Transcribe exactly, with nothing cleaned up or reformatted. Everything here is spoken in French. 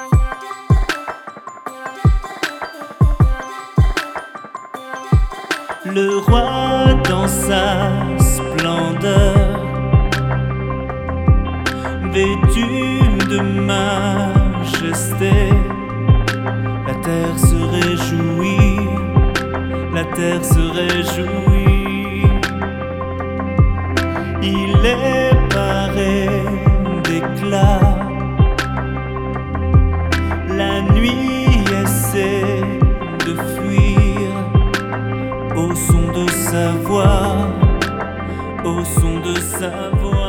Le roi dans sa splendeur, vêtu de majesté, la terre se réjouit, la terre se réjouit. Il est paré d'éclat, la nuit essaie de fuir au son de sa voix, au son de sa voix.